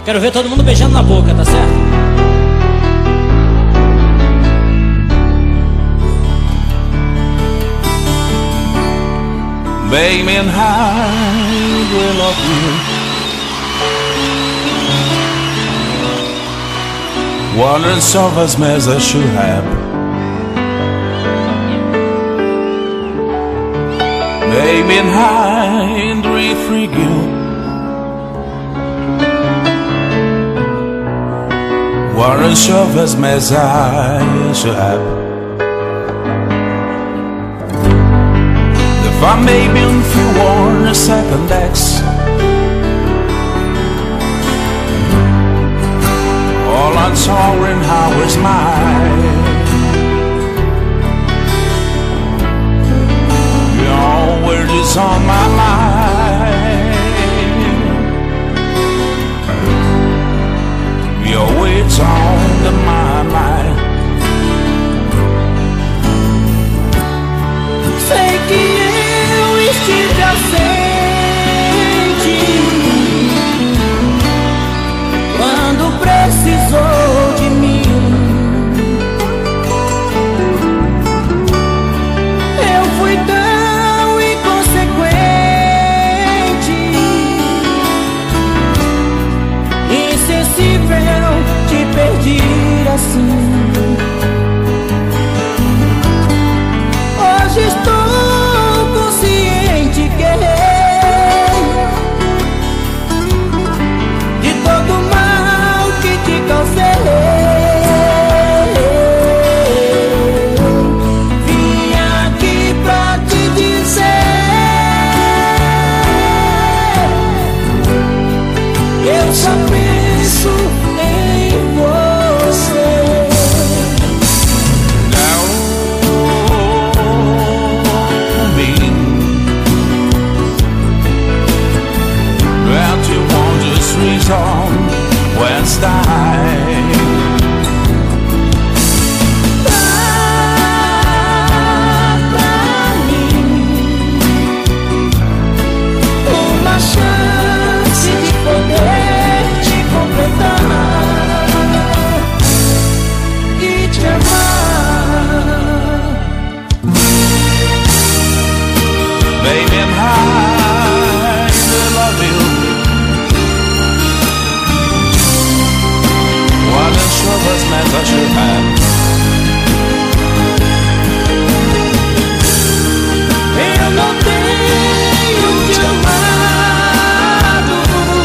Quero ver todo mundo beijando na boca, tá certo? Baby, and I will love you. Wonders of as mess I should have. Baby, and I dream free you. Wonders of as mess I should have. If I may be if you want a second ex, all I'm sorry how is mine. Your word is on my mind. Your words on my mind. Sei que eu estive ausente quando precisou de mim. Eu fui tão inconsequente, insensível, te perdi assim. Hoje estou consciente que errei de todo o mal que te causei. Vim aqui pra te dizer, eu só penso em você. Reason when style Pra mim, uma chance de poder te completar e te amar. Baby, and I love you. One of us meant I should have. Eu não tenho te amado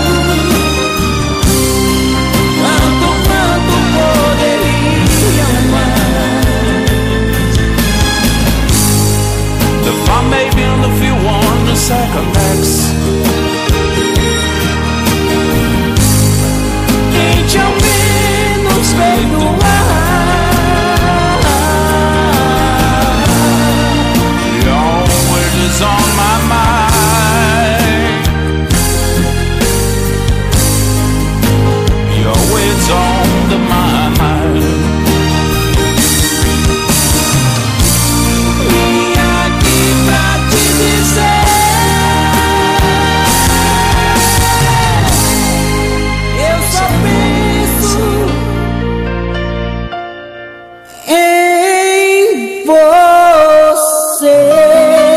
tanto quanto poderia amar. The fun may be in the few one the second ex. Quem te ao menos perdoar. Your word is on my mind. Your words on my mind. Vim aqui pra te dizer, eu só penso em você.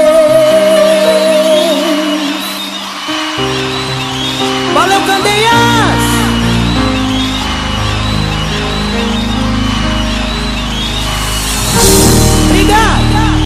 Valeu, Candeia!